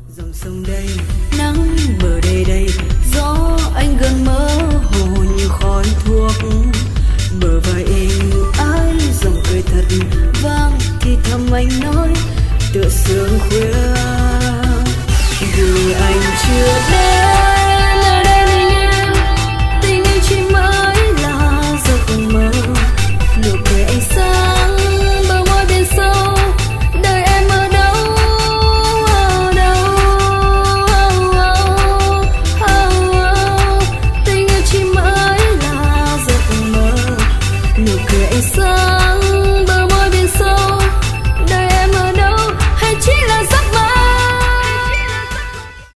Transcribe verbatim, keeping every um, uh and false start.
dòng sông đây nắng bờ đây đây, gió anh gần mơ hồ như khói thuốc, bờ vai em ái dòng cười thật vang thì thầm anh nói tựa sương khuya. Dù anh chưa đến